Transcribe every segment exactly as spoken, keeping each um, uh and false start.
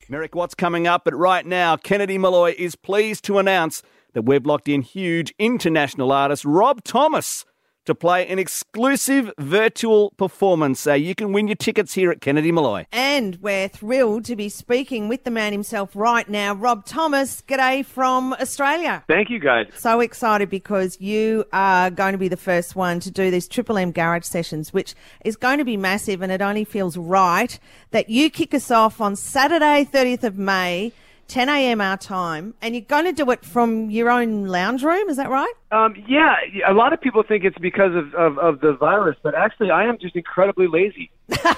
Merrick, what's coming up? But right now, Kennedy Molloy is pleased to announce that we've locked in huge international artist Rob Thomas to play an exclusive virtual performance. So you can win your tickets here at Kennedy Molloy. And we're thrilled to be speaking with the man himself right now, Rob Thomas. G'day from Australia. Thank you, guys. So excited because you are going to be the first one to do these Triple M Garage sessions, which is going to be massive, and it only feels right that you kick us off on Saturday, thirtieth of May, ten a.m. our time, and you're going to do it from your own lounge room, is that right? Um, yeah, a lot of people think it's because of, of, of the virus, but actually I am just incredibly lazy.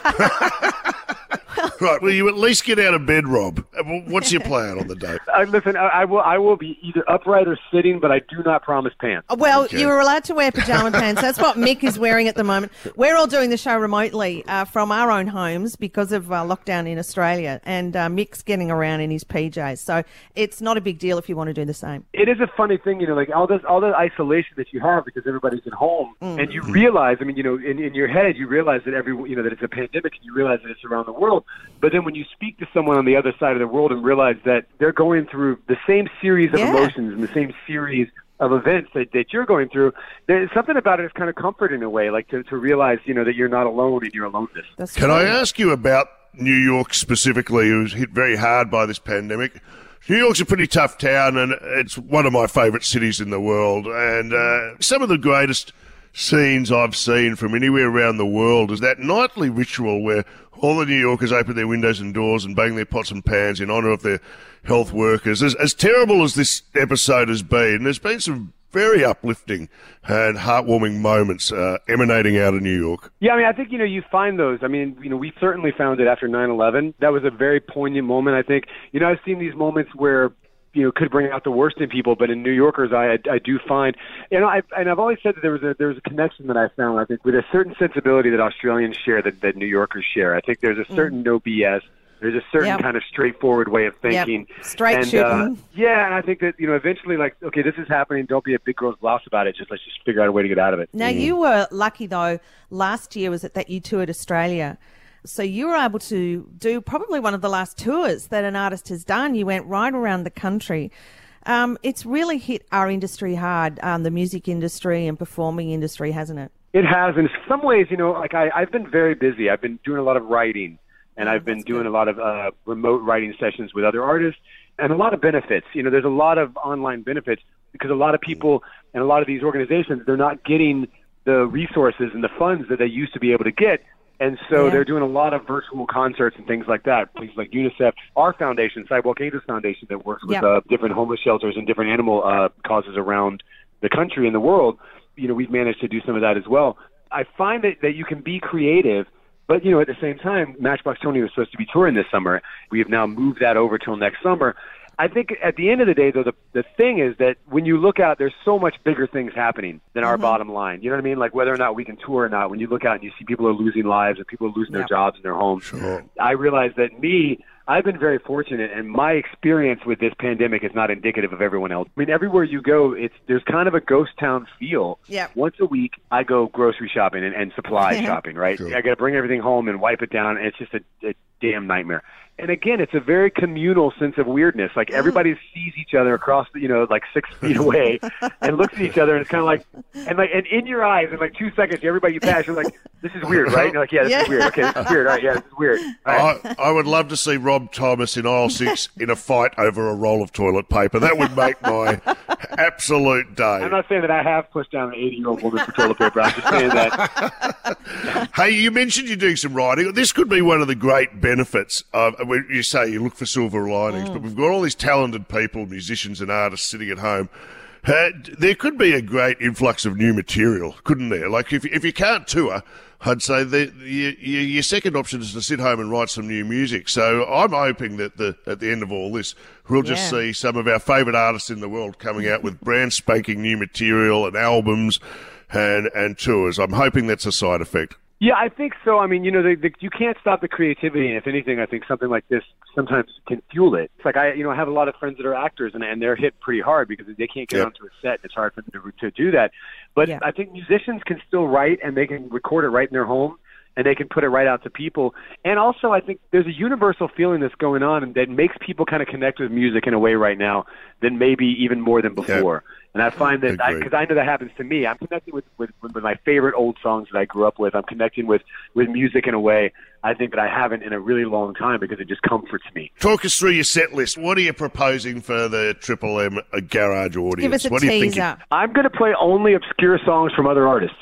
Right, well, you at least get out of bed, Rob. What's your plan on the day? Uh, listen, I, I will I will be either upright or sitting, but I do not promise pants. Well, Okay. you're allowed to wear pyjama pants. That's what Mick is wearing at the moment. We're all doing the show remotely uh, from our own homes because of uh, lockdown in Australia, and uh, Mick's getting around in his P Js. So it's not a big deal if you want to do the same. It is a funny thing, you know, like all this all the isolation that you have because everybody's at home, Mm. and you realize, I mean, you know, in, in your head you realize that every you know that it's a pandemic, and you realize that it's around the world. But then when you speak to someone on the other side of the world and realize that they're going through the same series of Yeah. emotions and the same series of events that, that you're going through, there's something about it that's kind of comforting in a way, like to, to realize, you know, that you're not alone in your aloneness. That's Can true. I ask you about New York specifically, who's hit very hard by this pandemic? New York's a pretty tough town, and it's one of my favourite cities in the world. And uh, some of the greatest scenes I've seen from anywhere around the world is that nightly ritual where all the New Yorkers open their windows and doors and bang their pots and pans in honour of their health workers. As, as terrible as this episode has been, there's been some very uplifting and heartwarming moments uh, emanating out of New York. Yeah, I mean, I think, you know, you find those. I mean, you know, we certainly found it after nine eleven. That was a very poignant moment, I think. You know, I've seen these moments where, you know, could bring out the worst in people, but in New Yorkers, I, I, I do find, you know, I, and I've always said that there was a there was a connection that I found, I think, with a certain sensibility that Australians share that, that New Yorkers share. I think there's a certain mm. no B S. There's a certain Yep. kind of straightforward way of thinking. Yep. Straight and, shooting. Uh, yeah, and I think that, you know, eventually, like, okay, this is happening. Don't be a big girl's blouse about it. Just let's just figure out a way to get out of it. Now, you were lucky, though, last year was it that you toured Australia. So you were able to do probably one of the last tours that an artist has done. You went right around the country. Um, it's really hit our industry hard, um, the music industry and performing industry, hasn't it? It has. In some ways, you know, like I, I've been very busy. I've been doing a lot of writing, and I've been That's doing good. a lot of uh, remote writing sessions with other artists, and a lot of benefits. You know, there's a lot of online benefits because a lot of people and a lot of these organizations, they're not getting the resources and the funds that they used to be able to get. And so Yeah. they're doing a lot of virtual concerts and things like that. Things like UNICEF, our foundation, Sidewalk Angels Foundation, that works with Yep. uh, different homeless shelters and different animal uh, causes around the country and the world. You know, we've managed to do some of that as well. I find that, that you can be creative, but, you know, at the same time, Matchbox Tony was supposed to be touring this summer. We have now moved that over till next summer. I think at the end of the day, though, the the thing is that when you look out, there's so much bigger things happening than our Mm-hmm. bottom line. You know what I mean? Like whether or not we can tour or not, when you look out and you see people are losing lives and people are losing their Yep. jobs and their homes, Sure. I realize that me, I've been very fortunate, and my experience with this pandemic is not indicative of everyone else. I mean, everywhere you go, it's there's kind of a ghost town feel. Yep. Once a week, I go grocery shopping and, and supply shopping, right? Sure. I got to bring everything home and wipe it down, and it's just a, a damn nightmare. And again, it's a very communal sense of weirdness. Like everybody sees each other across, you know, like six feet away, and looks at each other, and it's kind of like, and like, and in your eyes, in like two seconds, everybody you pass, you're like, this is weird, right? And you're like, yeah, this Yeah. is weird. Okay, this is weird. All right, yeah, this is weird. All right. I, I would love to see Rob Thomas in aisle six in a fight over a roll of toilet paper. That would make my absolute day. I'm not saying that I have pushed down an eighty-year-old woman for toilet paper. I'm just saying that. Hey, you mentioned you're doing some writing. This could be one of the great benefits of when you say you look for silver linings, but we've got all these talented people, musicians and artists sitting at home. Uh, there could be a great influx of new material, couldn't there? Like if if you can't tour, I'd say the, your, your second option is to sit home and write some new music. So I'm hoping that the at the end of all this, we'll just Yeah. see some of our favourite artists in the world coming out with brand spanking new material and albums and and tours. I'm hoping that's a side effect. Yeah, I think so. I mean, you know, the, the, you can't stop the creativity, and if anything, I think something like this sometimes can fuel it. It's like I, you know, I have a lot of friends that are actors, and, and they're hit pretty hard because they can't get Yep. onto a set. It's hard for them to, to do that. But Yeah. I think musicians can still write, and they can record it right in their home. and they can put it right out to people. And also, I think there's a universal feeling that's going on and that makes people kind of connect with music in a way right now than maybe even more than before. Yeah. And I find that, because I, I know that happens to me, I'm connecting with, with, with my favorite old songs that I grew up with. I'm connecting with, with music in a way I think that I haven't in a really long time because it just comforts me. Talk us through your set list. What are you proposing for the Triple M Garage audience? Give us a what teaser. Are you thinking? I'm going to play only obscure songs from other artists.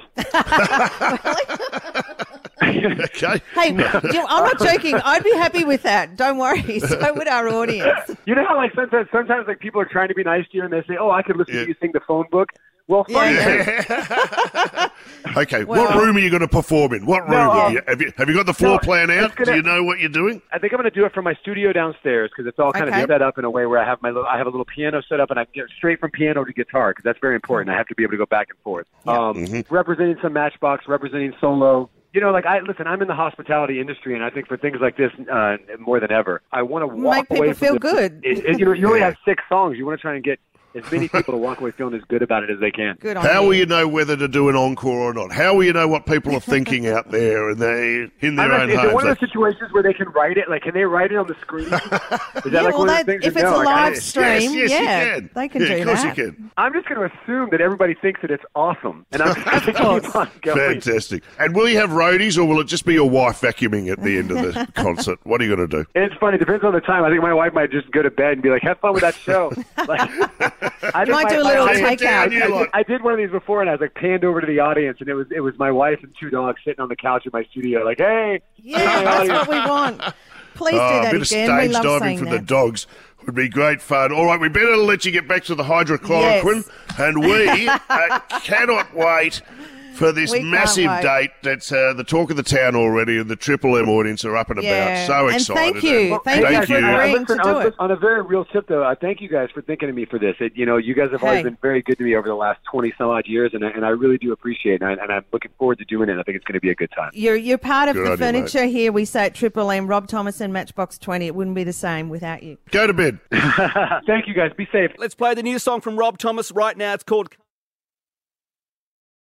Okay. Hey, I'm not joking. I'd be happy with that. Don't worry. So would our audience. You know how like sometimes, sometimes like people are trying to be nice to you and they say, "Oh, I could listen yeah. to you sing the phone book." Well, fine. Yeah. Okay, well, what room are you going to perform in? What room? No, are you, have you have you got the floor no, plan out? gonna, Do you know what you're doing? I think I'm going to do it from my studio downstairs because it's all kind okay. of set up in a way where I have my little, I have a little piano set up and I can get straight from piano to guitar because that's very important. I have to be able to go back and forth. Yeah. Um, mm-hmm. Representing some Matchbox, representing solo. You know, like I listen. I'm in the hospitality industry, and I think for things like this, uh, more than ever, I want to walk Make away people from feel the, good. It, it, you know, you only have six songs. You want to try and get as many people to walk away feeling as good about it as they can. Good on How you. will you know whether to do an encore or not? How will you know what people are thinking out there and they in their I'm own not, is homes? it one of those situations where they can write it? Like, can they write it on the screen? Is that Yeah, like well, one of that, those things? if that- it's no, a like, I- live stream, yes, yes, yeah, you can. they can yeah, do of course that. you can. I'm just going to assume that everybody thinks that it's awesome, and I'm just going to course. keep on going. Fantastic. And will you have roadies or will it just be your wife vacuuming at the end of the concert? What are you going to do? And it's funny. It depends on the time. I think my wife might just go to bed and be like, "Have fun with that show." Like, I You might my, do a my, little I, takeout. I, you I, lot. I did one of these before, and I was like panned over to the audience, and it was it was my wife and two dogs sitting on the couch in my studio, like, "Hey." Yeah, that's what we want. Please Oh, do a that bit again. of We stage love diving saying from that. the dogs would be great fun. All right, we better let you get back to the hydrochloroquine, Yes. and we uh, cannot wait for this We can't massive wait. date that's uh, the talk of the town already, and the Triple M audience are up and Yeah. about. So And excited. thank you. Well, Thank hey, you guys, for uh, agreeing listen, to do on, it. On a very real tip, though, uh, thank you guys for thinking of me for this. It, you know, you guys have Hey. always been very good to me over the last twenty some odd years, and I, and I really do appreciate it. And, I, and I'm looking forward to doing it. I think it's going to be a good time. You're you're part of Good the on you, mate. furniture here. We say at Triple M, Rob Thomas and Matchbox twenty. It wouldn't be the same without you. Go to bed. Thank you, guys. Be safe. Let's play the new song from Rob Thomas right now. It's called